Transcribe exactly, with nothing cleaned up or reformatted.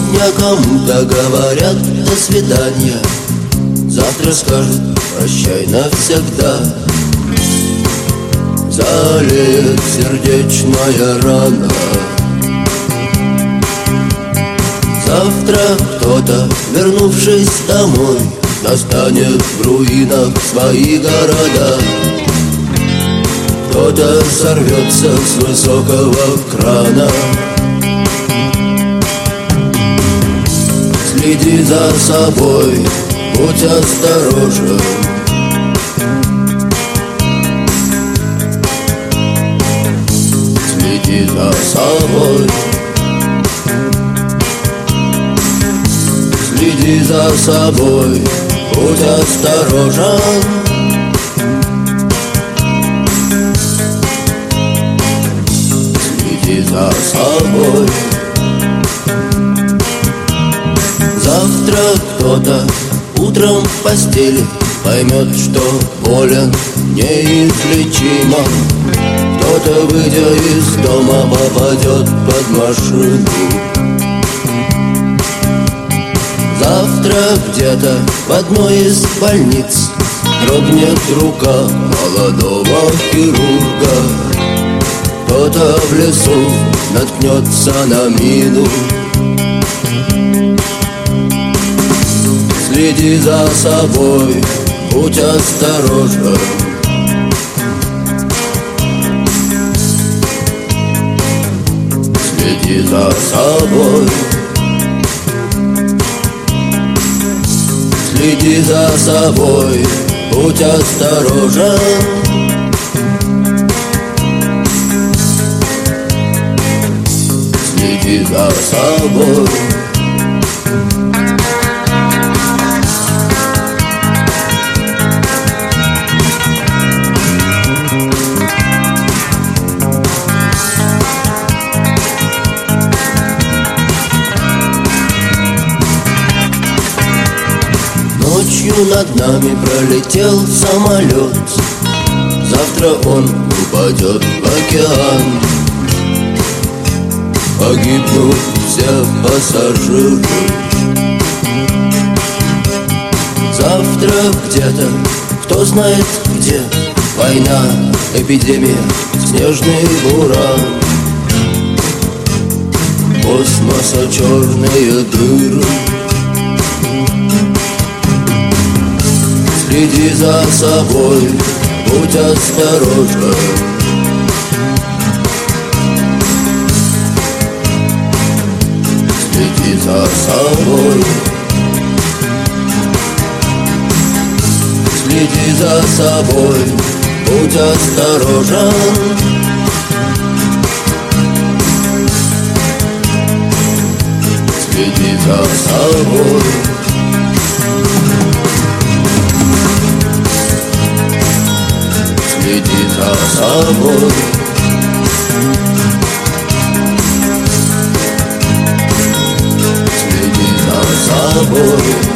Сегодня кому-то говорят до свидания, завтра скажут прощай навсегда. Залеет сердечная рана. Завтра кто-то, вернувшись домой, достанет в руинах свои города. Кто-то сорвется с высокого крана. Следи за собой, будь осторожен. Следи за собой. Следи за собой, будь осторожен. Следи за собой. Завтра кто-то утром в постели поймет, что болен неизлечимо. Кто-то, выйдя из дома, попадет под машину. Завтра где-то в одной из больниц дрогнет рука молодого хирурга. Кто-то в лесу наткнется на мину. Следи за собой, будь осторожен. Следи за собой. Следи за собой, будь осторожен. Следи за собой. Ночью над нами пролетел самолет. Завтра он упадет в океан. Погибнут все пассажиры. Завтра где-то, кто знает где, война, эпидемия, снежный буран. Космоса черные дыры. Следи за собой, будь осторожен. Следи за собой. Следи за собой, будь осторожен. Следи за собой. Следи за собой. Следи за собой.